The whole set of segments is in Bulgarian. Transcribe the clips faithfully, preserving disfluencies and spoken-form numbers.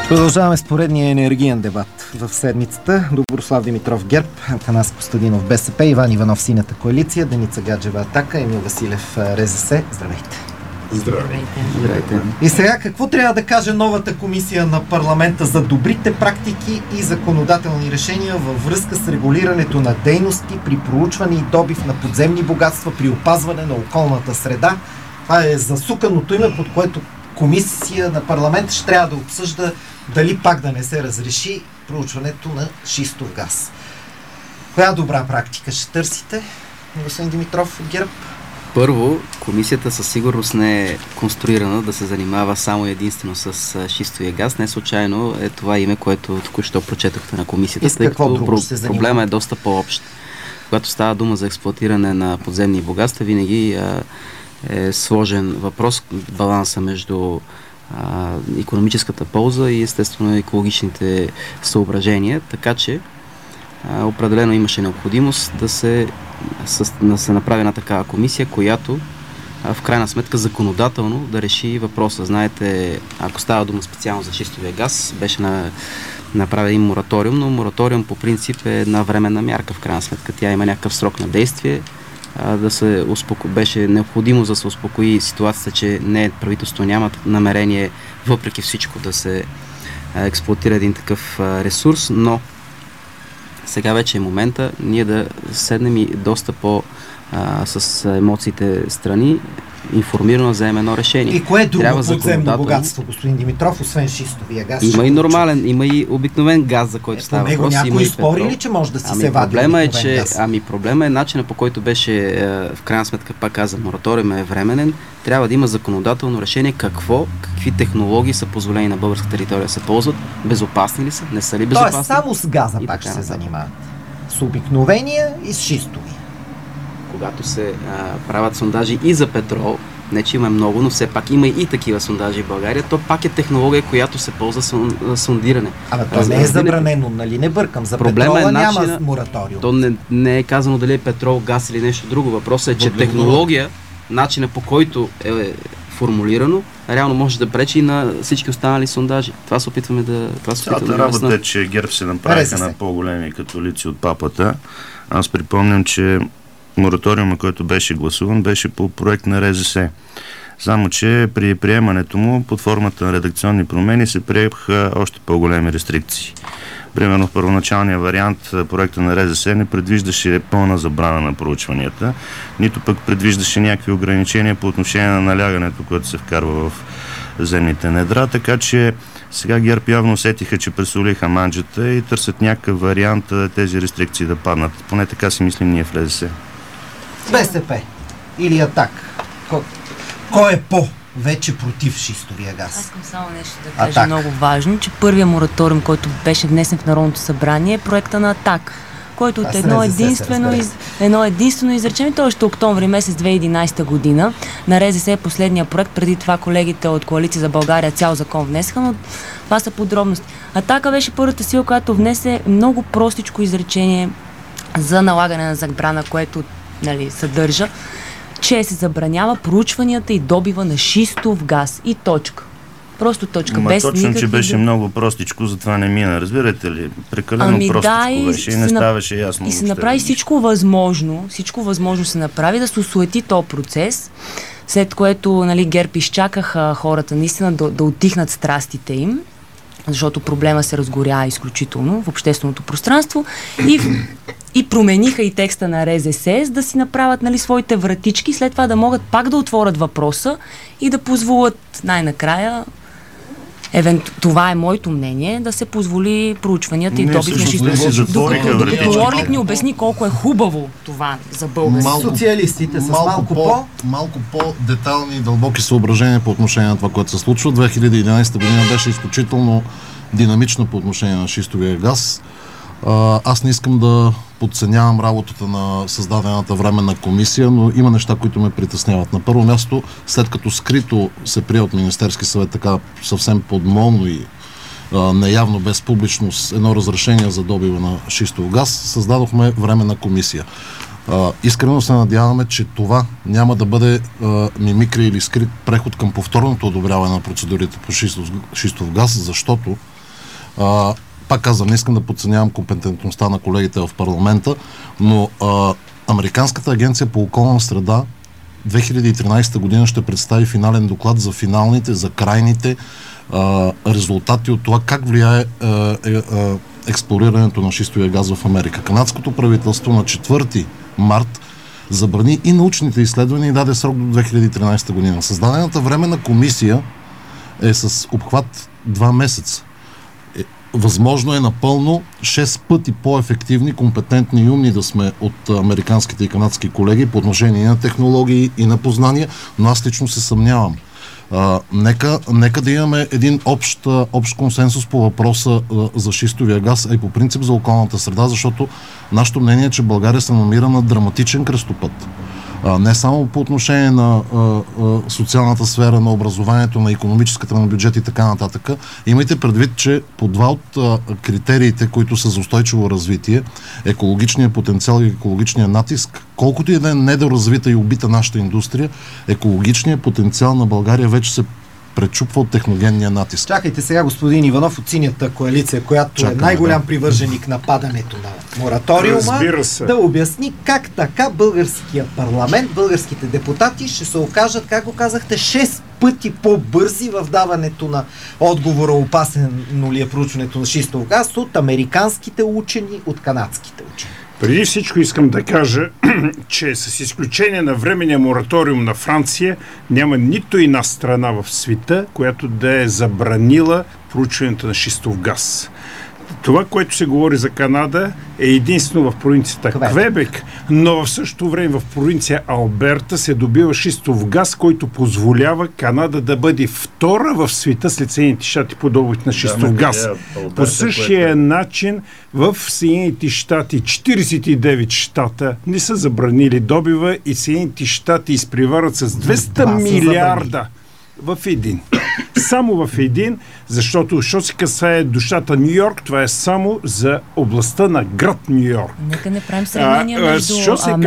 Продължаваме с поредния енергиен дебат в седмицата. Доброслав Димитров, ГЕРБ, Атанас Костадинов, БСП, Иван Иванов, Синята коалиция, Деница Гаджева, Атака, Емил Василев, РЗС. Здравейте! Здравейте! Здравейте! И сега, какво трябва да каже новата комисия на парламента за добрите практики и законодателни решения във връзка с регулирането на дейности при проучване и добив на подземни богатства, при опазване на околната среда? Това е засуканото име, под което комисия на парламент ще трябва да обсъжда дали пак да не се разреши проучването на шистов газ. Коя добра практика ще търсите, господин Димитров от ГЕРБ? Първо, комисията със сигурност не е конструирана да се занимава само единствено с шистовия газ. Не случайно е това име, което току-що прочетохте на комисията. И с какво друго про- се занимава? Проблема е доста по-общ. Когато става дума за експлоатиране на подземни богатства, винаги а, е сложен въпрос, баланса между а, икономическата полза и естествено екологичните съображения, така че а, определено имаше необходимост да се, с, да се направи една такава комисия, която а, в крайна сметка законодателно да реши въпроса. Знаете, ако става дума специално за шистовия газ, беше на направен мораториум, но мораториум по принцип е една временна мярка в крайна сметка. Тя има някакъв срок на действие. Да се успоко... беше необходимо да се успокои ситуацията, че не, правителството няма намерение въпреки всичко да се експлоатира един такъв ресурс, но сега вече е момента ние да седнем и доста по а, с емоциите страни, информирано да вземем едно решение. И кое е друго Трябва подземно законодателно... богатство, господин Димитров, освен шистовия газ? Има и нормален, има и обикновен газ, за който е, става въпрос. въпрос. Някой спори ли, че може да си ами се вади проблема е, обикновен че, газ? Ами проблема е начина, по който беше, е, в крайна сметка, пак каза, мораториум е временен. Трябва да има законодателно решение какво, какви технологии са позволени на българска територия да се ползват, безопасни ли са, не са ли безопасни. Тоест само с газа и пак ще се нататък. занимават. С обикновения и с шистови. Когато се а, правят сондажи и за петрол, не че има много, но все пак има и такива сондажи в България, то пак е технология, която се ползва за сондиране. Абе, то не е забранено, нали? Не бъркам. За Проблема петрола е няма начина, мораториум. То не, не е казано дали е петрол, газ или нещо друго. Въпросът е, че технология, начина по който е формулирано, реално може да пречи и на всички останали сондажи. Това се опитваме да... Това се опитваме Цялата да работа е, че ГЕРБ се направиха на по-големи католици от папата. Аз припомням, че мораториума, който беше гласуван, беше по проект на РЗС. Само, че при приемането му под формата на редакционни промени се приеха още по-големи рестрикции. Примерно в първоначалния вариант проекта на РЗС не предвиждаше пълна забрана на проучванията, нито пък предвиждаше някакви ограничения по отношение на налягането, което се вкарва в земните недра, така че сега ГЕРБ явно усетиха, че пресолиха манджата и търсят някакъв вариант тези рестрикции да паднат. Поне така си мислим ние в РЗС. БСП или Атак? Кой, кой е по-вече против шистовия газ? Аз искам само нещо да кажа Атак. много важно, че първият мораториум, който беше внесен в Народното събрание, е проекта на Атак, който от едно единствено, из, едно единствено изречение, той ще октомври месец две хиляди и единадесета година. На РЗС е последния проект, преди това колегите от Коалиция за България цял закон внесаха, но това са подробности. Атака беше първата сила, която внесе много простичко изречение за налагане на забрана, което, нали, съдържа, че се забранява проучванията и добива на шистов газ и точка. Просто точка. Ма без точно, никакви... че беше много простичко, затова не мина. Разбирате ли? Прекалено Ами простичко да, и беше и не се ставаше ясно. И се въобще. направи всичко възможно, всичко възможно се направи да се осуети този процес, след което, нали, ГЕРБ изчакаха хората наистина да, да отихнат страстите им, защото проблема се разгоря изключително в общественото пространство и, и промениха и текста на РЗС, за да си направят, нали, своите вратички, след това да могат пак да отворят въпроса и да позволят най-накрая, евент... това е моето мнение, да се позволи проучванията и добив на шистов. Докато Орлик ни обясни колко е хубаво това за българите. Социалистите с малко, малко по... Малко по-детални и дълбоки съображения по отношение на това, което се случва. две хиляди и единадесета година беше изключително динамична по отношение на шистовия газ. Аз не искам да подценявам работата на създадената временна комисия, но има неща, които ме притесняват. На първо място, след като скрито се прие от Министерски съвет така съвсем подмолно и а, неявно, без публичност, едно разрешение за добива на шистов газ, създадохме временна комисия. А, искрено се надяваме, че това няма да бъде а, мимикри или скрит преход към повторното одобряване на процедурите по шистов, шистов газ, защото А, пак казвам, не искам да подценявам компетентността на колегите в парламента, но а, Американската агенция по околна среда две хиляди и тринадесета година ще представи финален доклад за финалните, за крайните а, резултати от това как влияе а, е, а, експлорирането на шистовия газ в Америка. Канадското правителство на четвърти март забрани и научните изследвания и даде срок до две хиляди и тринадесета година. Създадената временна комисия е с обхват два месеца. Е, възможно е напълно шест пъти по-ефективни, компетентни и умни да сме от американските и канадски колеги по отношение на технологии и на познания, но аз лично се съмнявам. А, нека, нека да имаме един общ, общ консенсус по въпроса а, за шистовия газ, а и по принцип за околната среда, защото нашето мнение е, че България се намира на драматичен кръстопът. А, не само по отношение на а, а, социалната сфера, на образованието, на икономическата, на бюджет и така нататък. Имайте предвид, че по два от а, критериите, които са за устойчиво развитие, екологичният потенциал и екологичният натиск, колкото и да е недоразвита и убита нашата индустрия, екологичният потенциал на България вече се пречупва от техногенния натиск. Чакайте сега, господин Иванов, от синята коалиция, която Чакаме, е най-голям да. привърженик на падането на мораториума, да обясни как така българския парламент, българските депутати ще се окажат, как го казахте, шест пъти по-бързи в даването на отговора опасено ли е проучването на шистов газ от американските учени, от канадските учени. Преди всичко искам да кажа, че с изключение на временния мораториум на Франция няма нито една страна в света, която да е забранила проучването на шистов газ. Това, което се говори за Канада, е единствено в провинцията Квебек, Квебек, но в същото време в провинция Алберта се добива шистов газ, който позволява Канада да бъде втора в света след Съединените щати по добив на шистов да, газ. Е, Алберта, по същия което... начин в Съединените щати четиридесет и девет щата не са забранили добива и Съединените щати изпреварват с двеста милиарда в един. Само в един, защото, що се касае до щата Ню Йорк, това е само за областта на град Ню Йорк. Нека не правим сравнение между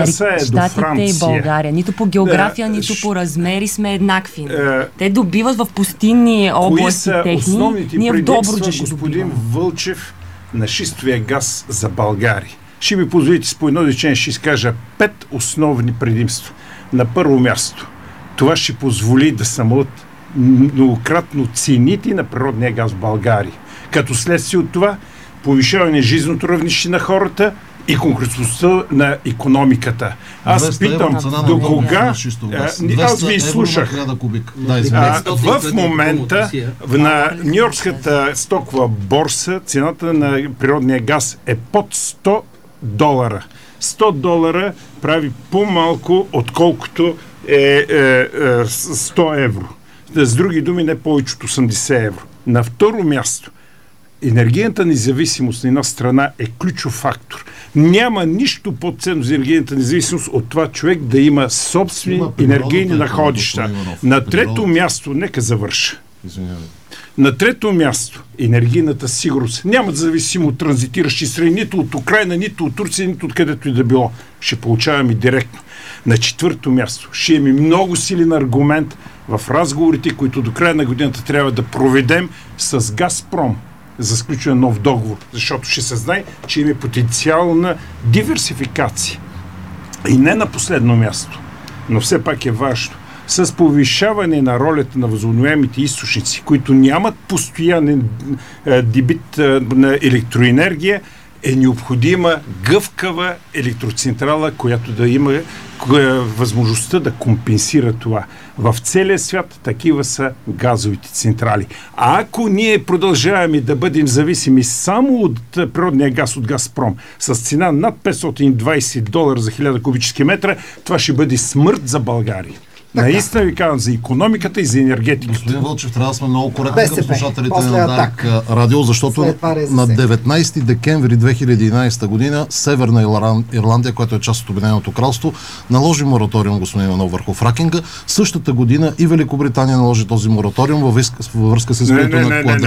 Щатите и България. Нито по география, а, нито по размери сме еднакви. А, Те добиват в пустинни области техни. Ние в Добруджа ще господин добиваме. Вълчев, на шистовия газ за България. Ще ми позволите с по едно изречение ще изкажа пет основни предимства. На първо място, това ще позволи да самот многократно цените на природния газ в България. Като следствие от това, повишаване жизненото равнище на хората и конкурентността на икономиката. Аз питам, до кога... Аз ви слушах. А, в момента на Нью-Йоркската стокова борса цената на природния газ е под сто долара. сто долара прави по-малко, отколкото е, е, е сто евро. С други думи, не повече от осемдесет евро. На второ място, енергийната независимост на една страна е ключов фактор. Няма нищо по-ценно за енергийната независимост от това човек да има собствени има енергийни находища. На трето място, нека завърша. Извинявай. На трето място, енергийната сигурност няма да зависимо от транзитиращи страни, нито от Украйна, нито от Турция, нито от където и да било. Ще получаваме директно. На четвърто място, ще имаме много силен аргумент в разговорите, които до края на годината трябва да проведем с Газпром за сключване на нов договор, защото ще се знае, че има потенциална диверсификация. И не на последно място, но все пак е важно, с повишаване на ролята на възобновяемите източници, които нямат постоянен е, дебит е, на електроенергия, е необходима гъвкава електроцентрала, която да има е, възможността да компенсира това. В целия свят такива са газовите централи. А ако ние продължаваме да бъдем зависими само от природния газ от Газпром с цена над петстотин и двадесет долара за хиляда кубически метра, това ще бъде смърт за България. Наистина ви казвам за икономиката и за енергетиката. Господин Вълчев, трябва да сме много коректни към слушателите на Дарик Радио, защото на деветнадесети декември две хиляди и единадесета година Северна Ирландия, която е част от Обединеното кралство, наложи мораториум, господин Иванов, върху фракинга. Същата година и Великобритания наложи този мораториум във връзка с изпитването на квадрила.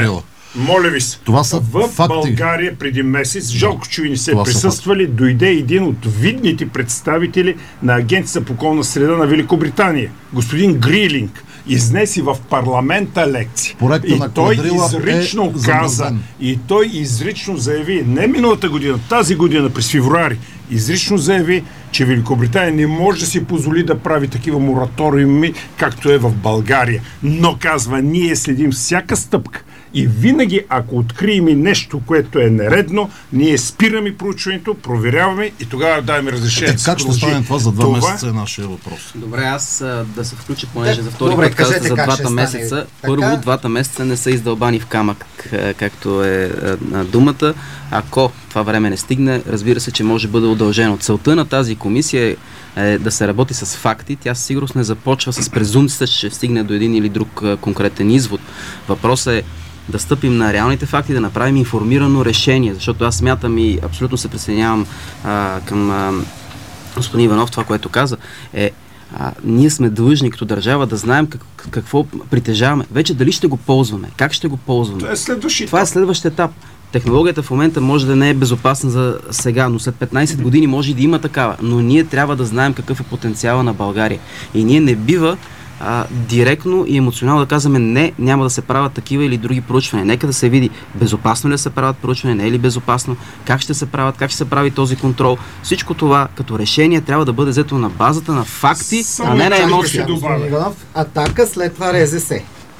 Моля ви се, това са в факти. България преди месец, жалко, че ви не се това присъствали, дойде един от видните представители на Агенцията по околна среда на Великобритания, господин Грилинг, изнеси в парламента лекция. Проекта и на той Квадрила изрично е каза, замразен. и той изрично заяви, не миналата година, тази година, през февруари, изрично заяви, че Великобритания не може да си позволи да прави такива мораториуми, както е в България. Но казва, ние следим всяка стъпка. И винаги, ако открием нещо, което е нередно, ние спираме проучването, проверяваме и тогава даваме разрешение. Е, как ще стане това за два това... месеца е нашия въпрос? Добре, аз а, да се включа, понеже за втори Добре, път казвате за двата месеца. Стане. Първо, така... двата месеца не са издълбани в камък, както е а, думата. Ако това време не стигне, разбира се, че може да бъде удължено. Целта на тази комисия е е да се работи с факти. Тя сигурно не започва с презумцията, че ще стигне до един или друг а, конкретен извод. Въпросът е да стъпим на реалните факти, да направим информирано решение, защото аз смятам и абсолютно се присъединявам а, към а, господин Иванов, това, което каза, е а, ние сме длъжни като държава да знаем как, какво притежаваме. Вече дали ще го ползваме, как ще го ползваме. Това е следващия Това е следващ етап. Технологията в момента може да не е безопасна за сега, но след петнайсет години може и да има такава. Но ние трябва да знаем какъв е потенциала на България. И ние не бива а, директно и емоционално да казваме не, няма да се правят такива или други проучвания. Нека да се види безопасно ли да се правят проучвания, не е ли безопасно, как ще се правят, как ще се прави този контрол. Всичко това като решение трябва да бъде взето на базата на факти, Само а не на емоция. Атака, след това РЗС.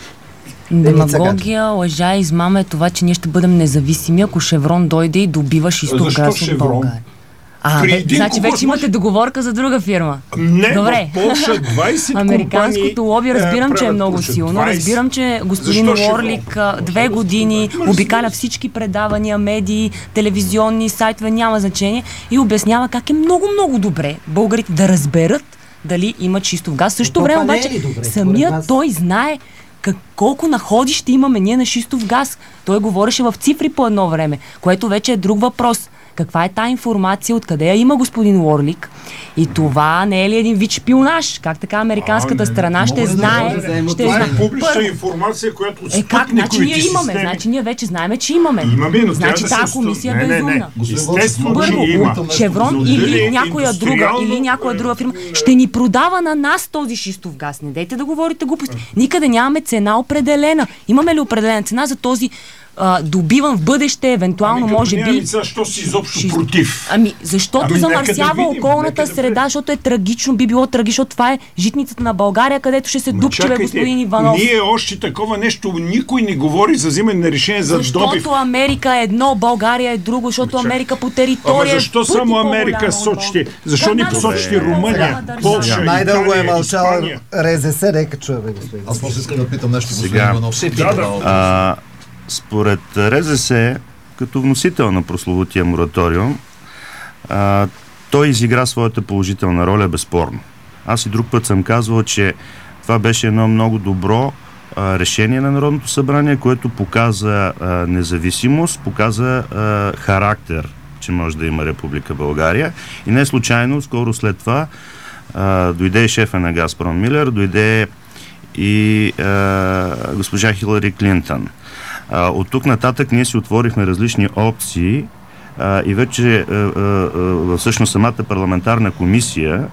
Демагогия, лъжа и измама е това, че ние ще бъдем независими, ако Шеврон дойде и добива шистов газ от България. А, бе, значи вече имате договорка за друга фирма. Не, добре. в Полша двайсет Американското лоби разбирам, е, че е много Полша, силно. двайсет. Разбирам, че господин Уорлик две години обикаля всички предавания, медии, телевизионни сайтове, няма значение, и обяснява как е много-много добре българите да разберат дали има чистов газ. В същото време обаче самият той знае Как, колко находище имаме ние на шистов газ. Той говореше в цифри по едно време, което вече е друг въпрос. Каква е тая информация, откъде я има господин Уорлик? И това не е ли един вид шпионаж? Как така американската а, не, страна ще знае? Да ще това знае. е публична информация, която от е, как? Значи ние имаме. системи. Значи ние вече знаеме, че имаме. Имаме, но значи да тази се комисия не, е безумна. Естествено, че Първо, има. Шеврон Но или дали някоя друга, или някоя друга фирма ще ни продава на нас този шистов газ. Не дейте да говорите глупости. Никъде нямаме цена определена. Имаме ли определена цена за този а, добиван в бъдеще, евентуално ами, може би... Защо си изобщо Шист... против? Ами, защото ами, замърсява да видим, околната да среда, защото е трагично, би било трагично, защото това е житницата на България, където ще се дупче, бе, господин Иванов. Ние още такова нещо, никой не говори за взимане на решение за защото добив. Защото Америка е едно, България е друго, защото Ма, Америка по територия... Ама защо само Америка сочите? Защо не посочите Румъния, Полша, най-дълго е мълчала Испания? РЗС, нека чуе, бе, господин. Аз просто искам да питам нещо, господин Сега, Иванов. Да, да. А, според РЗС, като вносител на прословутия мораториум, а, той изигра своята положителна роля безспорно. Аз и друг път съм казвал, че това беше едно много добро а, решение на Народното събрание, което показа а, независимост, показа а, характер, че може да има Република България. И не случайно, скоро след това а, дойде и шефа на Газпром Милер, дойде и а, госпожа Хилари Клинтън. А, от тук нататък ние си отворихме различни опции а, и вече а, а, всъщност самата парламентарна комисия,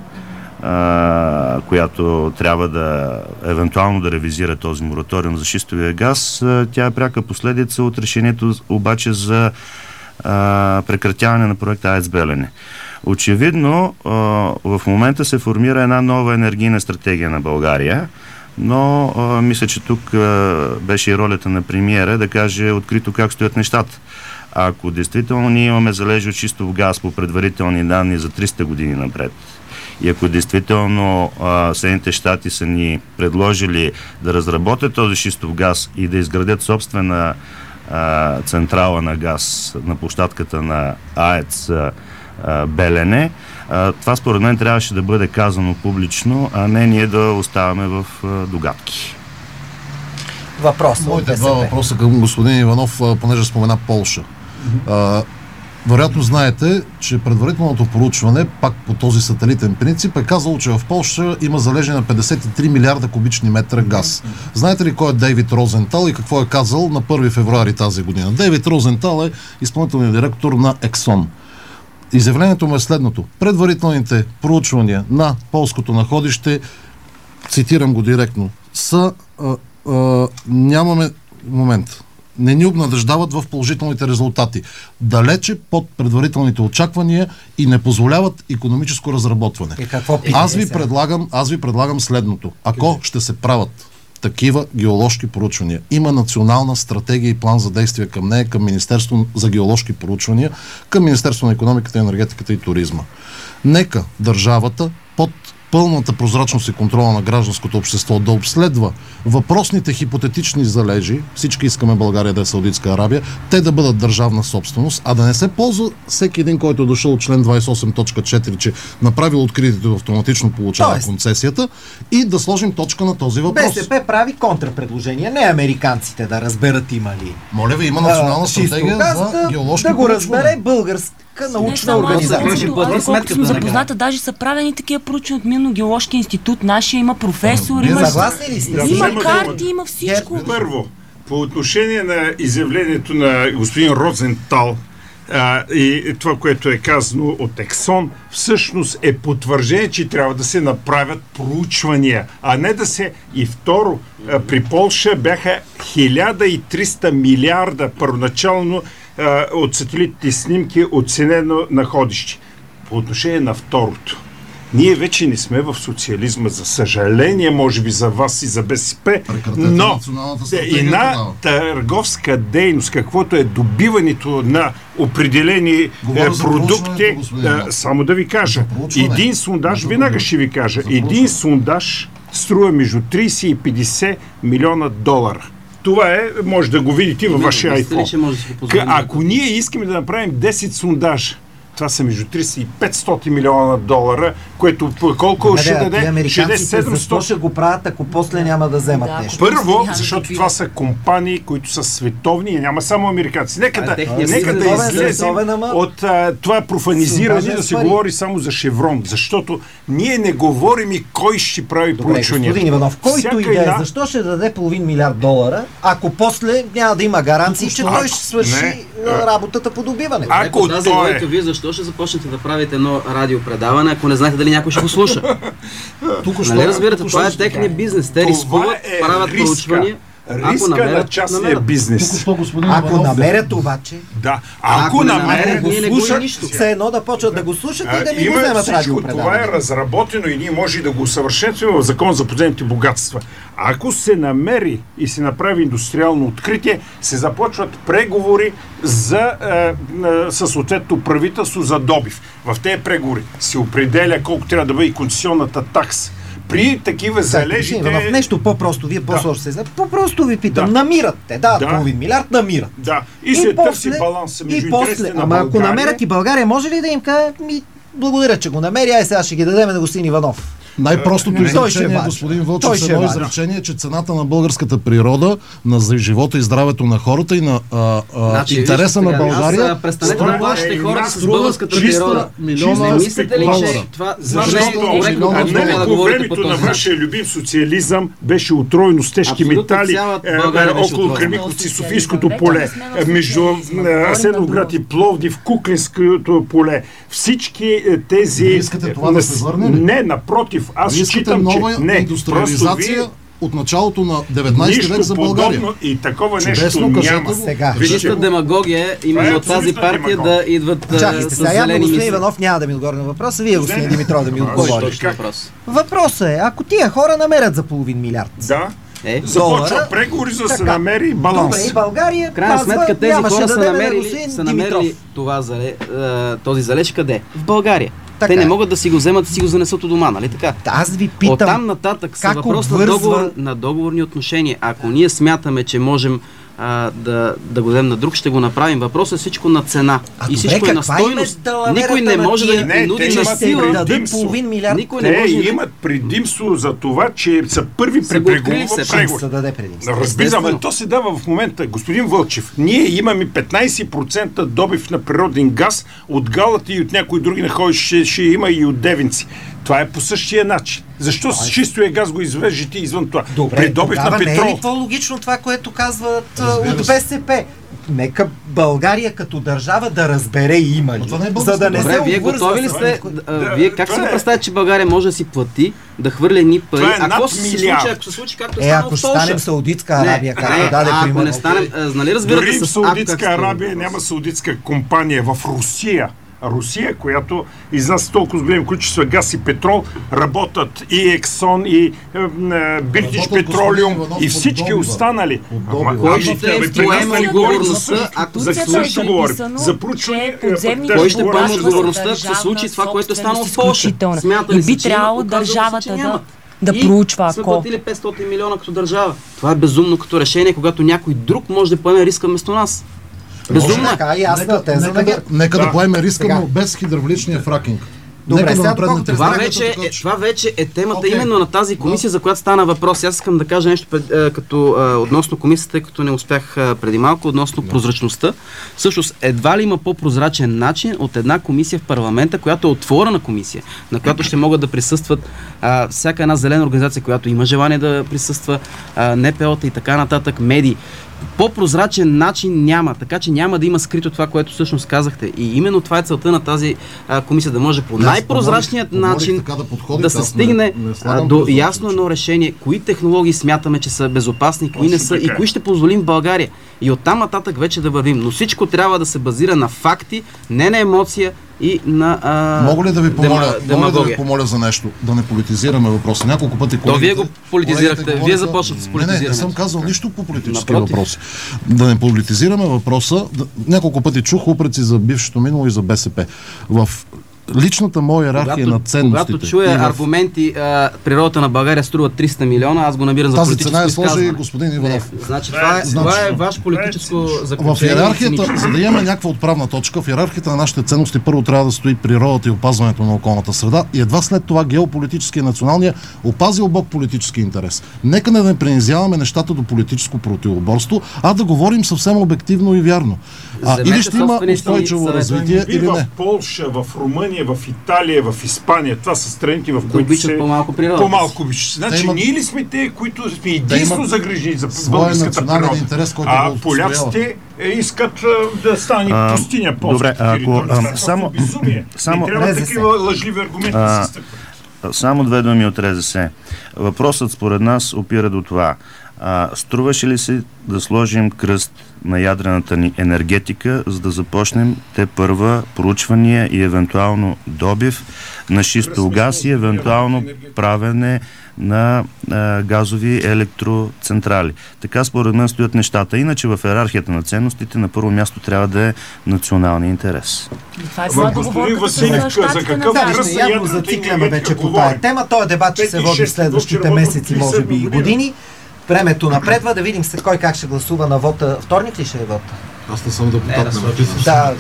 а, която трябва да евентуално да ревизира този мораториум за шистовия газ, а, тя е пряка последица от решението обаче за а, прекратяване на проекта АЕЦ Белене. Очевидно а, в момента се формира една нова енергийна стратегия на България, но а, мисля, че тук а, беше и ролята на премиера да каже открито как стоят нещата. Ако действително ние имаме залежи от чистов газ по предварителни данни за триста години напред, и ако действително а, Съединените щати са ни предложили да разработят този шистов газ и да изградят собствена а, централа на газ на площадката на АЕЦ а, Белене, а, това според мен трябваше да бъде казано публично, а не ние да оставаме в а, догадки. Въпрос. Моите два въпроса към господин Иванов, понеже спомена Полша. Mm-hmm. А, Вероятно знаете, че предварителното проучване, пак по този сателитен принцип, е казало, че в Полша има залежи на петдесет и три милиарда кубични метра газ. Знаете ли кой е Дейвид Розентал и какво е казал на първи февруари тази година? Дейвид Розентал е изпълнителният директор на Ексон. Изявлението му е следното. Предварителните проучвания на полското находище, цитирам го директно, са а, а, нямаме момент. Не ни обнадеждават в положителните резултати. Далече под предварителните очаквания и не позволяват икономическо разработване. И какво аз ви предлагам, аз ви предлагам следното. Ако ще се правят такива геоложки проучвания, има национална стратегия и план за действие към нея, към Министерство за геоложки проучвания, към Министерство на икономиката, енергетиката и туризма. Нека държавата под пълната прозрачност и контрола на гражданското общество да обследва въпросните хипотетични залежи, всички искаме България да е Саудитска Арабия, те да бъдат държавна собственост, а да не се ползва всеки един, който е дошъл от член двадесет и осем точка четири, че направил откритието автоматично получава Тоест, концесията и да сложим точка на този въпрос. БСП прави контрапредложение, не американците да разберат има ли. Моля ви, има национална а, стратегия за да, геоложки да го разбере българска научна не, организация. Аз колкото съм запозната, даже са правени такива проучвания от Минно-геоложки институт, нашия има професор, има, съгласни ли сте? Да, има карти, има всичко. Първо, по отношение на изявлението на господин Розентал а, и това, което е казано от Ексон, всъщност е потвърждение, че трябва да се направят проучвания, а не да се... И второ, а, при Полша бяха хиляда и триста милиарда първоначално а, от сателитните снимки оценено находище. По отношение на второто, ние вече не сме в социализма, за съжаление, може би за вас и за БСП, но една търговска дейност, каквото е добиването на определени Говоря продукти, да, само да ви кажа, един сондаж, винага ще ви кажа, един сондаж струва между тридесет и петдесет милиона долара. Това е, може да го видите във вашия iPhone. Ако ние искаме да направим десет сондажа, това са между триста и петстотин милиона долара, което колко да, ще да, даде? Американците седемстотин... защо ще го правят, ако после няма да вземат да, нещо? Първо, защото това са компании, които са световни и няма само американци. Нека да, нека да излезем от а, това профанизиране, да се говори само за Шеврон, защото ние не говорим и кой ще прави проучвания. Господин Иванов, който идея, една... защо ще даде половин милиард долара, ако после няма да има гаранции, че той ще свърши не, работата по добиване? Ако той е... Вие защо ще започнете да правите едно радиопредаване, ако не знаете дали някой ще го слуша? Нали разбирате, това е техния бизнес. Те рискуват, правят проучвания. Риска на частния бизнес. Ако намерят обаче, да. Ако намерят, го слушат, все едно да почват да го слушат и да ми го вземат радиопредаване. Това е разработено и ние може да го усъвършенстваме в Закон за подземните богатства. Ако се намери и се направи индустриално откритие, се започват преговори за е, е, със съответното правителство за добив. В тези преговори се определя колко трябва да бъде концесионната такса. При такива залежите... В нещо по-просто, вие по-сложно се знаете. По-просто ви питам, да. намират те, да, да. половин милиард намират. Да, и, и се после, търси баланса между интересите на Ама България. ако намерят и България, може ли да им каже, ми, благодаря, че го намери, ай сега ще ги дадем на господин Иванов. Най-простото изречение, господин Вълчев, едно изречение, че цената на българската природа, на живота и здравето на хората и на а, а, значи, интереса на България... Аз престанете да плащате хората с българската природа. Милиона не мислите ли, че това... Защото по времето на вашия любим социализъм беше отроено с тежки метали около Кремиковци, Софийското поле, между Асеновград и Пловдив, Куклинското поле. Всички тези... Искате това да се върне ли? Не, напротив. Аз считам, нова че не, индустриализация ви... от началото на деветнайсети век за България. И такова Чудесно, нещо няма. Сега. Чиста демагогия именно от тази партия да идват Чакайте, с зелени мисли. Господин Иванов няма да ми отговори на въпроса, вие, господин Димитров, да ми отговорите. Въпрос. Въпросът е, ако тия хора намерят за половин милиард. Да. Е, започва преговори, за да се намери баланс. Добре, и България, в крайна сметка тези хора са намерили, да са намерили това, този залеж къде? В България. Така. Те не могат да си го вземат и си го занесат от дома, нали така? Аз ви питам. Оттам нататък са въпрос обвързва... на, договор, на договорни отношения. Ако ние смятаме, че можем а, да, да го дадем на друг, ще го направим. Въпросът е всичко на цена. А и всичко добре, е на стойност. Никой не може да ни принуди на сила. Дадат половин милиард. Никой те не може имат предимство за това, че са първи при преговори. Разбира, но то се дава в момента. Господин Вълчев, ние имаме петнайсет процента добив на природен газ от Галата и от някои други находища, ще, ще има и от Девинци. Това е по същия начин. Защо с чистия газ го извеждате извън това? Добре, при добив на петрол. Не е ли по-логично това, което казват от БСП? Нека България като държава да разбере има ли. Е за да не Добре, се вие готови ли сте? Да, вие как си го представяте, че България може да си плати, да хвърля ни пари? Е ако се случи, ако се случи, както е, ако станем Саудитска Арабия, както даде ако пример. не станем, нали разбирате дори в с Саудитска Арабия няма саудитска компания. В Русия, Русия, която изнася толкова с големи количества газ и петрол, работят и Ексон, и Бритиш Петролиум, и всички останали. Кой ще поема отговорността, ако за какво ще говорим? За проучване, кой ще поема отговорността, ако се случи това, което е станало в Полша? И би трябвало държавата да да и проучва, ако... сме платили петстотин милиона като държава. Това е безумно като решение, когато някой друг може да поеме риска вместо нас. Безумно. Така, ясна теза. Нека, нека, нека да, да поеме риска, сега. но без хидравличния фракинг. Добре, нека сега да това, вече, е, това вече е темата okay. именно на тази комисия, за която стана въпрос. Аз искам да кажа нещо пред, а, като, а, относно комисията, като не успях а, преди малко, относно yeah. прозрачността. Всъщност, едва ли има по-прозрачен начин от една комисия в парламента, която е отворена комисия, на която ще могат да присъстват а, всяка една зелена организация, която има желание да присъства, а, Н П О-та и така нататък, медии. По-прозрачен начин няма, така че няма да има скрито това, което всъщност казахте. И именно това е целта на тази а, комисия, да може по най-прозрачният начин да, подходи, да се стигне не, не а, до ясно едно решение, кои технологии смятаме, че са безопасни, кои не са и кои ще позволим в България. И оттам нататък вече да вървим. Но всичко трябва да се базира на факти, не на емоция и на а, Мога ли да ви помоля, дема, мога да ви помоля за нещо? Да не политизираме въпроса. Няколко пъти колегите... То вие го политизирахте. Вие започнахте с политизиране. Не, не, не съм казал нищо по политически въпроси. Да не политизираме въпроса. Да, няколко пъти чух упреци за бившето минало и за Б С П. В личната моя иерархия когато, на ценностите. Когато чуя в... аргументи, а, природата на България струва триста милиона, аз го набирам за тази политическо изказване. Тази цена е сложи господин Иванов. Не, значи това е, значи, това е ваш политическо заключение. В иерархията, за да имаме някаква отправна точка, в иерархията на нашите ценности първо трябва да стои природата и опазването на околната среда и едва след това геополитическия и националния опазил Бог политически интерес. Нека не, не принизяваме нещата до политическо противоборство, а да говорим съвсем обективно и вярно. А, или ще има устойчиво развитие, или не. В Полша, в Румъния, в Италия, в Испания. Това са страните, в които се... по-малко природа. По-малко обичат. Значи имат... ние ли сме те, които сме единствено загрижени за българската природа? Интерес, който а поляците искат да стане а, пустиня полска. Добре, ако... А, само... само не трябва такива лъжливи аргументи да се стъпват. Само две думи от Р З С. Въпросът според нас опира до това. А, струваше ли се да сложим кръст на ядрената ни енергетика, за да започнем те първа проучвания и евентуално добив на шистов газ и евентуално правене на а, газови електроцентрали. Така според мен стоят нещата. Иначе в иерархията на ценностите на първо място трябва да е националния интерес. Това е сега господин Василев, за какъв кръст на ядрената зацикляме вече по тая тема. Този дебат ще се води в следващите месеци, може би и години. Времето напредва, да видим се кой как ще гласува на вота. Вторник ли ще е вота? Аз не съм депутат. Не, да,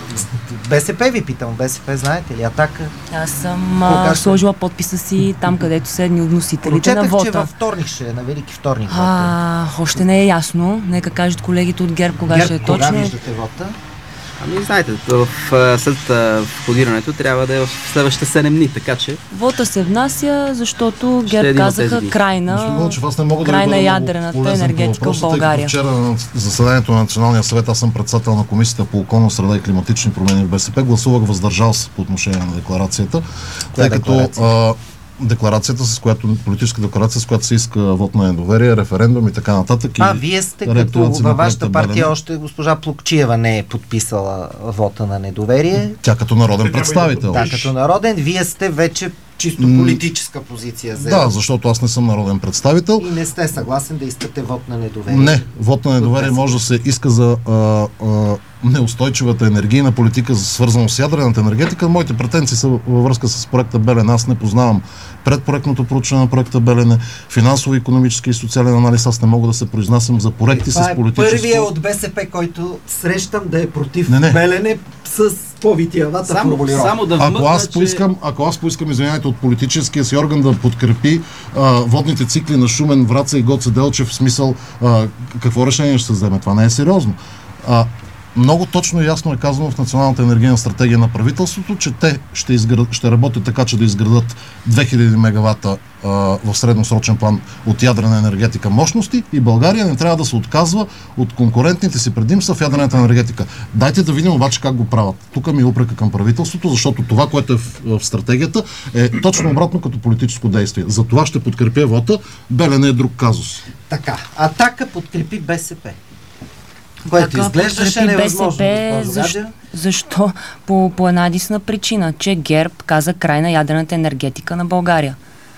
Б С П ви питам. Б С П знаете ли? Атака? Аз съм а, сложила подписа си там, където са едни от носителите на вота. Че във вторник ще е, на Велики вторник. А, още не е ясно. Нека кажат колегите от ГЕРБ кога ГЕРБ, ще е точно. Кога виждате вота? Ами знаете, в, след входирането трябва да е в следващите седем дни, така че... Вота се внася, защото ГЕРБ казаха край на, край на ядрената енергетика в България. Вчера на заседанието на Националния съвет, аз съм председател на Комисията по околна среда и климатични промени в Б С П, гласувах въздържал се по отношение на декларацията, тъй като декларацията, с която, политическа декларация, с която се иска вод на недоверие, референдум и така нататък. А, и вие сте като във вашата партия още госпожа Плукчиева не е подписала вота на недоверие. Тя като народен представител. Да, като народен. Вие сте вече чисто политическа позиция. За... Да, защото аз не съм народен представител. И не сте съгласен да искате вод на недоверие. Не, вод на недоверие може да се иска за а, а, неустойчивата енергийна политика, свързана с ядрената енергетика. Моите претенции са във връзка с проекта Белене. Аз не познавам предпроектното проучване на проекта Белене, финансово, икономически и социален анализ. Аз не мога да се произнасям за проекти с политическо... Това е първия от БСП, който срещам да е против не, не. Белене с по-витиявата формулировка. Само да ако, вмъкна, аз че... поискам, ако аз поискам, извинявайте, от политическия си орган да подкрепи а, водните цикли на Шумен, Враца и Гоце Делчев, в смисъл а, какво решение ще се вземе? Това не е сериозно. А, много точно и ясно е казано в Националната енергийна стратегия на правителството, че те ще, изград, ще работят така, че да изградат две хиляди мегавата а, в средносрочен план от ядрена енергетика мощности и България не трябва да се отказва от конкурентните си предимства в ядрената енергетика. Дайте да видим обаче как го правят. Тук ми е упрека към правителството, защото това, което е в, в стратегията, е точно обратно като политическо действие. За това ще подкрепя вота. Белене е друг казус. Така, Атака подкрепи БСП. Което така изглеждаше невъзможно. Защо? защо? По, по една единствена причина, че ГЕРБ каза край на ядрената енергетика на България.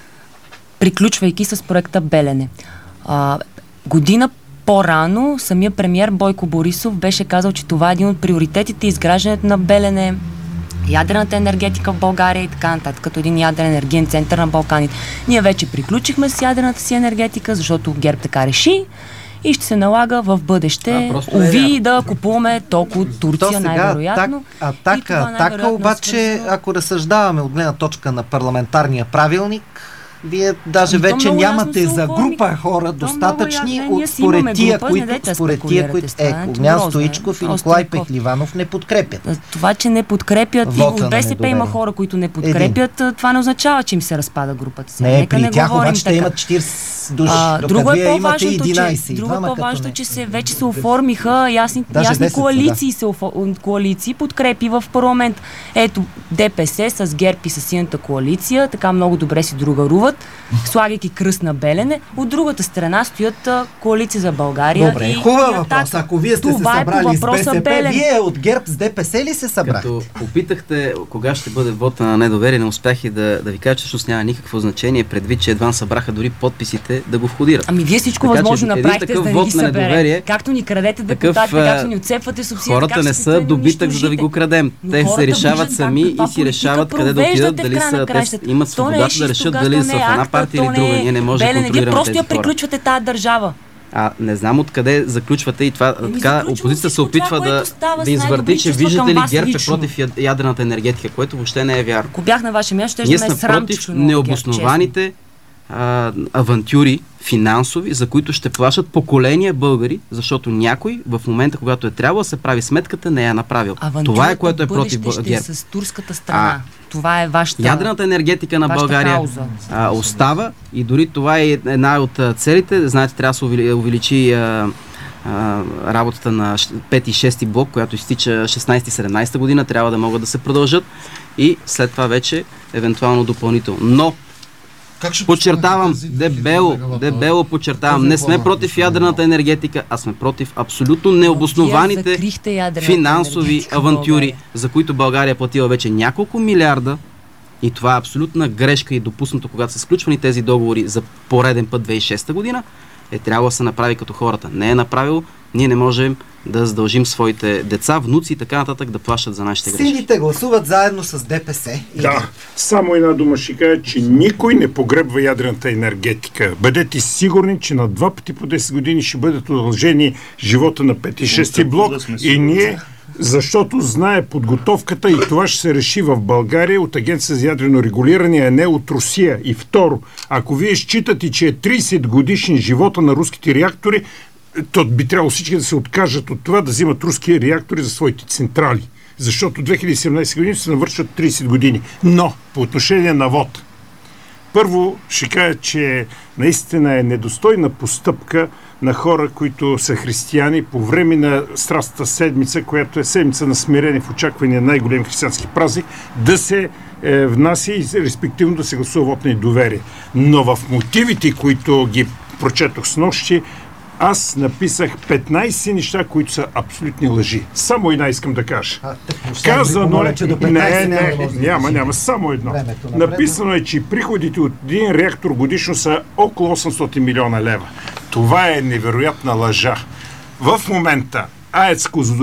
Приключвайки с проекта Белене. А, година по-рано самия премиер Бойко Борисов беше казал, че това е един от приоритетите изграждането на Белене, ядрената енергетика в България и така нататък, като един ядрен енергиен център на Балканите. Ние вече приключихме с ядрената си енергетика, защото ГЕРБ така реши. И ще се налага в бъдеще, уви, е да купуваме толкова от Турция, най-вероятно. Атака, атака, обаче, свързано... ако разсъждаваме от гледна точка на парламентарния правилник, вие даже ами вече нямате за група хора достатъчни от според тия, които, според тия, които е, Огнян Стоичков и Николай Пехливанов не подкрепят. Това, че не подкрепят и от БСП има хора, които не подкрепят, Един. това не означава, че им се разпада групата. Сега. Не, Нека при не тях обаче така. имат четирийсет души, а, друго е по-важното, единайсет, че, друго е по-важното, не... че се, вече се оформиха ясни, ясни десет, коалиции, да. се офо, коалиции подкрепи в парламент. Ето, ДПС с ГЕРБ и с Синята коалиция, така много добре си другаруват, слагайки кръст на Белене. От другата страна стоят а, коалиция за България. Добре, и, хубава и въпрос. Ако вие сте това се събрали е с БСП, Белен. Вие от ГЕРБ с ДПС ли се събрахте? Като попитахте кога ще бъде вота на недоверие, не успях и да, да ви кажа, че всъщност няма никакво значение, предвид, че едва събраха дори подписите да го входират. Ами вие всичко така, възможно направихте, за да ни ги събере. Както ни крадете депутатите, както ни отцепвате субсидията. Хората не са добитък, за да ви го крадем. Те се решават сами и си решават къде да отидат, дали са, те имат свободата да решат дали са в една партия или друга. Ние не можем да контролираме тези хора. Просто я приключвате тази държава. А не знам откъде заключвате и това. Еми, така опозицията се опитва да, да извърти, че виждате ли ГЕРБ е против ядрената енергетика, което въобще не е вярно. Ако бях на ваше място, ще ние сме против необоснованите а, авантюри финансови, за които ще плащат поколения българи, защото някой в момента, когато е трябвало да се прави сметката, не я направил. Авантюрата това е което е против ГЕРБ. С турската страна. А, това е вашата ядрената енергетика на България а, остава и дори това е една от целите. Знаете, трябва да се увеличи а, а, работата на пети и шести блок, която изтича шестнайсета-седемнайсета година, трябва да могат да се продължат и след това вече евентуално допълнително. Но подчертавам, дебело, дебело подчертавам, не сме против ядрената енергетика, а сме против абсолютно необоснованите финансови авантюри, за които България платила вече няколко милиарда и това е абсолютна грешка и допуснато, когато са сключвани тези договори за пореден път две хиляди и шеста година, е трябвало да се направи като хората. Не е направило, ние не можем да задължим своите деца, внуци и така нататък да плащат за нашите грешки. Сините гласуват заедно с ДПС. Да, само една дума ще кажа, че никой не погребва ядрената енергетика. Бъдете сигурни, че на два пъти по десет години ще бъдат удължени живота на пети и шести блок и ние, защото знае подготовката и това ще се реши в България от Агенция за ядрено регулиране, а не от Русия. И второ, ако вие считате, че е трийсет годишни живота на руските реактори, то би трябвало всички да се откажат от това да взимат руски реактори за своите централи. Защото две хиляди и седемнайсета години се навършват трийсет години. Но, по отношение на вод, първо ще кажа, че наистина е недостойна постъпка на хора, които са християни по време на Страстната седмица, която е седмица на смирение в очакване на най-голем християнски празник, да се е, внася и респективно да се гласува вот на доверие. Но в мотивите, които ги прочетох с нощи, аз написах петнайсет неща, които са абсолютни лъжи. Само една искам да кажа. А, Казано е... Не, не, няма, няма. Само едно. Написано е, че приходите от един реактор годишно са около осемстотин милиона лева. Това е невероятна лъжа. В момента АЕЦ Козлодуй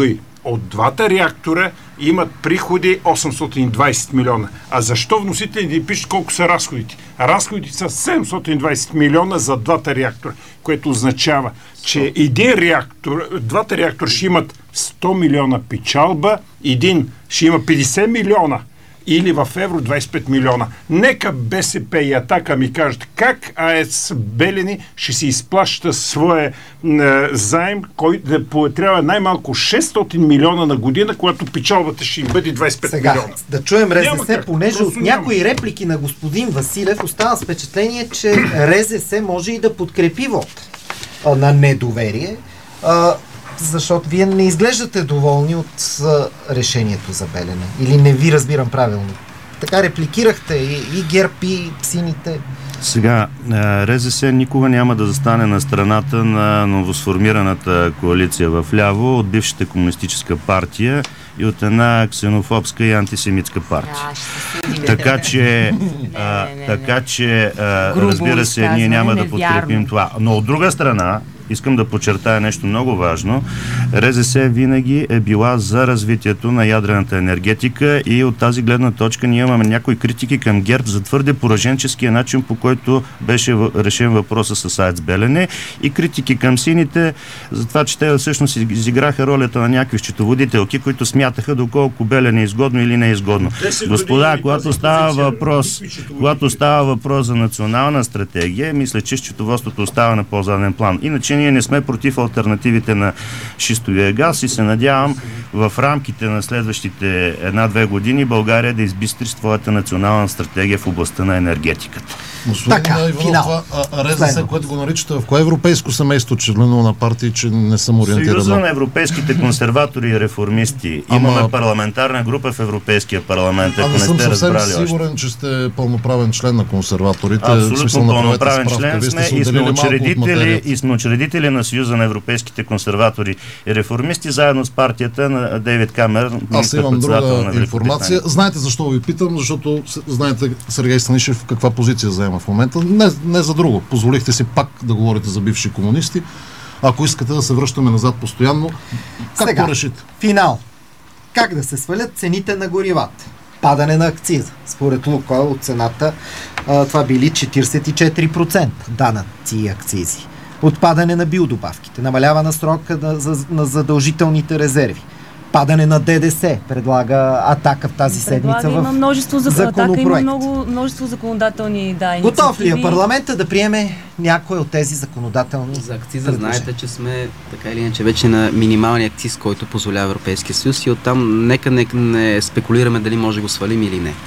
от двата реактора имат приходи осемстотин и двайсет милиона. А защо вносителите пишат колко са разходите? Разходите са седемстотин и двайсет милиона за двата реактора, което означава, че един реактор, двата реактора ще имат сто милиона печалба, един ще има петдесет милиона или в евро двайсет и пет милиона. Нека БСП и Атака ми кажат как АЕЦ Белене ще си изплаща своя е, заем, който да трябва най-малко шестстотин милиона на година, когато печалбата ще им бъде двайсет и пет Сега, милиона. Да чуем РЗС, понеже от някои няма. реплики на господин Василев остава с впечатление, че РЗС може и да подкрепи вод а, на недоверие, а, защото вие не изглеждате доволни от а, решението за Белене. Или не ви разбирам правилно. Така репликирахте и, и ГЕРБ, и сините. Сега, РЗС никога няма да застане на страната на новосформираната коалиция в ляво от бившата комунистическа партия и от една ксенофобска и антисемитска партия. Да, така че, а, не, не, не. така че а, разбира се, ние няма да подкрепим това. Но от друга страна, искам да подчертая нещо много важно. РЗС винаги е била за развитието на ядрената енергетика и от тази гледна точка ние имаме някои критики към ГЕРБ за твърде пораженческия начин, по който беше решен въпроса с АЕЦ Белене, и критики към сините за това, че те всъщност изиграха ролята на някакви счетоводителки, които смятаха доколко Белене е изгодно или не е изгодно. Господа, когато става въпрос, когато става въпрос за национална стратегия, мисля, че счетоводството остава на по-заден план. Иначе ние не сме против алтернативите на шистовия газ и се надявам в рамките на следващите една-две години България да избистри своята национална стратегия в областта на енергетиката. Господин Иванов, РЗС, което го наричате, в кое европейско семейство члено на партии, че не съм ориентиран? Съюза на европейските консерватори и реформисти. Ама... Имаме парламентарна група в Европейския парламент, ако не сте разбрали още. Съм сигурен, че сте пълноправен член на консерваторите. Абсолютно пълноправен член сме и сме учредители, и сме учредители на Съюза на европейските консерватори и реформисти, заедно с партията на Дейвид Камерън. Аз имам друга информация. Знаете защо ви питам? Защото знаете Сергей Станишев каква позиция заема в момента. Не, не за друго. Позволихте си пак да говорите за бивши комунисти. Ако искате да се връщаме назад постоянно, как Сега, го решите? Финал. Как да се свалят цените на горивата? Падане на акциза. Според Лукойл от цената а, това били четирийсет и четири процента данъци акцизи. Отпадане на биодобавките, намалява срока на, за, на задължителните резерви. Падане на ДДС, предлага Атака в тази предлага, седмица има в множество за... законопроект. Атака има много, множество законодателни да, инициативи. Готов ли е парламента да приеме някой от тези законодателни За акциза знаете, че сме така или иначе вече на минималния акциз, който позволява Европейския съюз, и оттам нека не, не спекулираме дали може да го свалим или не.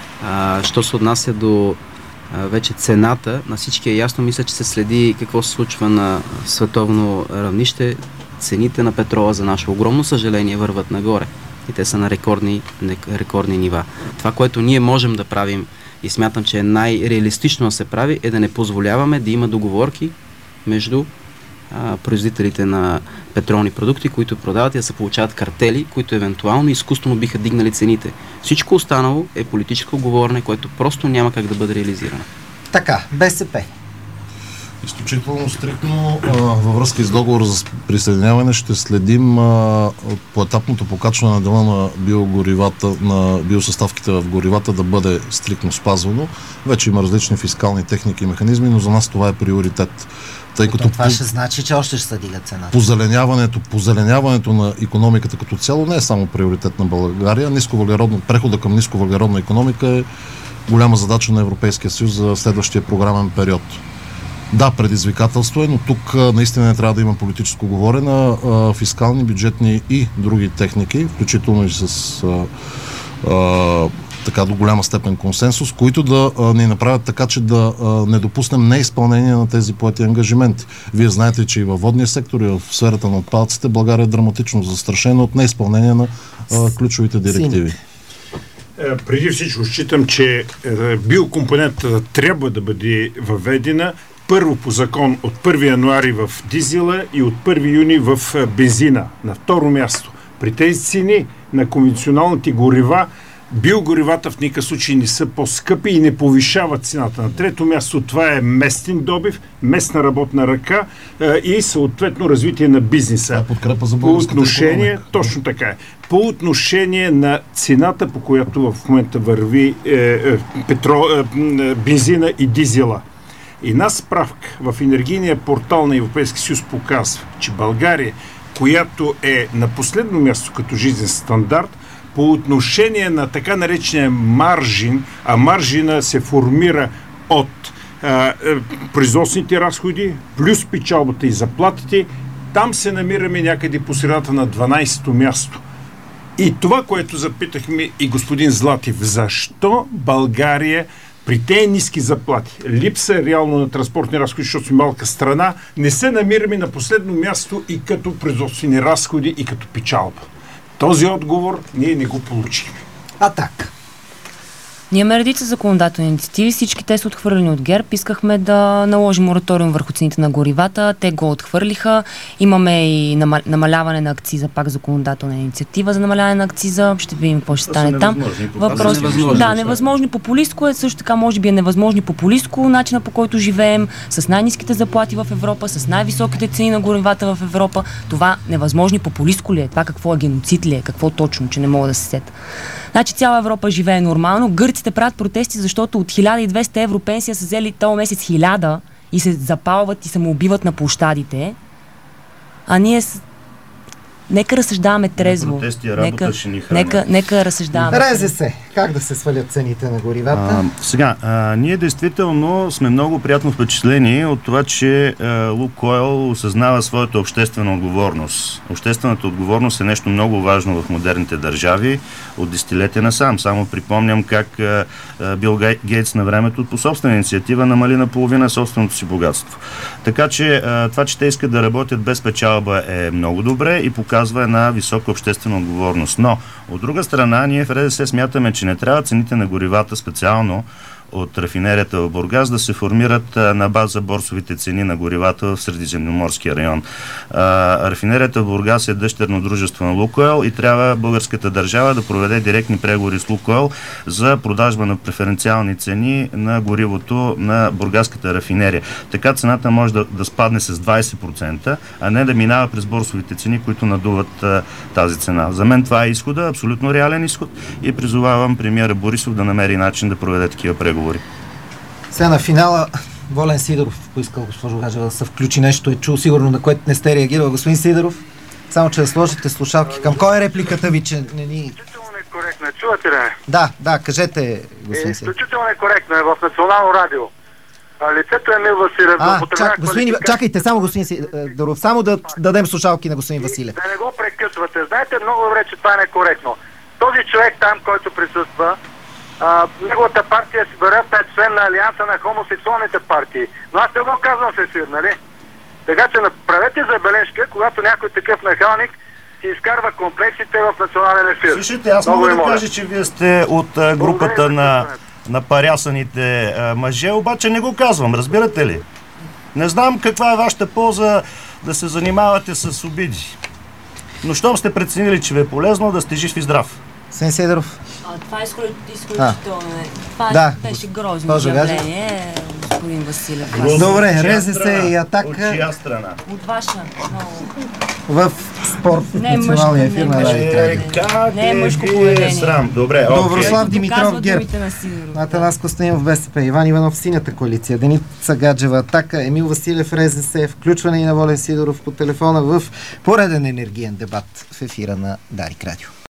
А, що се отнася до вече цената, на всички е ясно, мисля, че се следи какво се случва на световно равнище. Цените на петрола, за наше огромно съжаление, върват нагоре. И те са на рекордни, рекордни нива. Това, което ние можем да правим, и смятам, че е най-реалистично да се прави, е да не позволяваме да има договорки между а, производителите на петролни продукти, които продават и да се получават картели, които евентуално изкуствено биха дигнали цените. Всичко останало е политическо говорене, което просто няма как да бъде реализирано. Така, БСП. Изключително стриктно а, във връзка с договор за присъединяване ще следим а, поетапното покачване на дела на биогоривата, на биосъставките в горивата да бъде стриктно спазвано. Вече има различни фискални техники и механизми, но за нас това е приоритет. Тъй като това по... ще значи, че още ще се дига цената. Позеленяването, позеленяването на икономиката като цяло не е само приоритет на България. Нисковъглеродно, прехода към нисковъглеродна икономика е голяма задача на Европейския съюз за следващия програмен период. Да, предизвикателство е, но тук а, наистина не трябва да има политическо говорене, а, фискални, бюджетни и други техники, включително и с а, а, така до голяма степен консенсус, които да а, ни направят така, че да а, не допуснем неизпълнение на тези поети ангажименти. Вие знаете, че и във водния сектор, и в сферата на отпадъците България е драматично застрашена от неизпълнение на а, ключовите директиви. Преди всичко считам, че биокомпонентата трябва да бъде въведена първо по закон от първи януари в дизела и от първи юни в бензина. На второ място, при тези цени на конвенционалните горива Биогоривата в никакъв случай не са по-скъпи и не повишават цената. На трето място това е местен добив, местна работна ръка и съответно развитие на бизнеса. Подкрепа за по отношение, точно така е. По отношение на цената, по която в момента върви е, е, петро, е, бензина и дизела. Една справка в енергийния портал на Европейския съюз показва, че България, която е на последно място като жизнен стандарт, по отношение на така наречения маржин, а маржина се формира от а, производствените разходи, плюс печалбата и заплатите, там се намираме някъде по средата на дванайсето място. И това, което запитахме и господин Златев, защо България при тези ниски заплати, липса реално на транспортни разходи, защото сме малка страна, не се намираме на последно място и като производствени разходи, и като печалба. Този отговор ние не го получихме. Атака. Ние имаме редица законодателни инициативи, всички те са отхвърлени от ГЕРБ. Искахме да наложим мораториум върху цените на горивата, те го отхвърлиха. Имаме и намаляване на акциза, пак законодателна инициатива за намаляване на акциза. Ще видим какво ще стане там. Въпрос... Да, невъзможно популистко е, също така може би е невъзможно популистко начина, по който живеем, с най-ниските заплати в Европа, с най-високите цени на горивата в Европа. Това невъзможно популистко ли е? Това какво е, геноцид ли е? Какво точно, че не мога да се сета? Значи цяла Европа живее нормално. Гърците правят протести, защото от хиляда и двеста евро пенсия са взели този месец хиляда и се запалват и се му убиват на площадите. А ние с... Нека разсъждаваме трезво. Протести, нека, нека, нека разсъждаваме. Резе се. Как да се свалят цените на горивата? А, сега, а, ние действително сме много приятно впечатлени от това, че а, Лукойл осъзнава своята обществена отговорност. Обществената отговорност е нещо много важно в модерните държави от десетилетия насам. Само припомням как а, а, Бил Гейтс на времето по собствена инициатива намали наполовина собственото си богатство. Така че а, това, че те искат да работят без печалба, е много добре и показва една висока обществена отговорност. Но, от друга страна, ние в РДС смятаме, че не трябва цените на горивата специално от рафинерията в Бургас да се формират а, на база борсовите цени на горивата в Средиземноморския район. А, рафинерията в Бургас е дъщерно дружество на Лукойл и трябва българската държава да проведе директни преговори с Лукойл за продажба на преференциални цени на горивото на бургаската рафинерия. Така цената може да, да спадне с двайсет процента, а не да минава през борсовите цени, които надуват а, тази цена. За мен това е изхода, абсолютно реален изход и призовавам премиера Борисов да намери начин да проведе такива преговори. Сега на финала Волен Сидеров поискал, госпожо Гаджева, да се включи нещо, е чул сигурно, на което не сте реагирал. Господин Сидеров, само че да сложите слушалки. Към кой е репликата ви, че не ни... Изключително некоректно. Чувате ли? Да, да, кажете, господин Сидеров. Изключително некоректно е в Национално радио. А, лицето Емил Василев. А, чак, господин, чакайте, само господин Сидеров, само да дадем слушалки на господин Василев. Да не го прекъсвате. Знаете много добре, че това е некоректно. Този човек там, който присъства, А, неговата партия си вероятно е член на Алианса на хомосексуалните партии. Но аз не го казвам в ефир, нали? Така че направете забележка, когато някой такъв нахалник си изкарва комплексите в национален ефир. Слушайте, аз мога да кажа, че вие сте от а, групата на, на парясаните а, мъже, обаче не го казвам, разбирате ли? Не знам каква е вашата полза да се занимавате с обиди. Но щом сте преценили, че ви е полезно, да сте жив и здрав. Сен Сидеров. А, това е изключително. Това да. беше грозно изявление, господин Василев. Добре, резе се и Атака. От чия страна? От ваша. Много. В спорт, в националния ефир на Дарик Радио. Не е мъжко поведение. Срам. Добре, окей. Доброслав Димитров, ГЕРБ. Атанас Костадинов, БСП. Иван Иванов, Синята коалиция. Деница Гаджева, Атака. Емил Василев, РЗС. Включване и на Волен Сидеров по телефона в пореден енергиен дебат в ефира на Дарик Радио.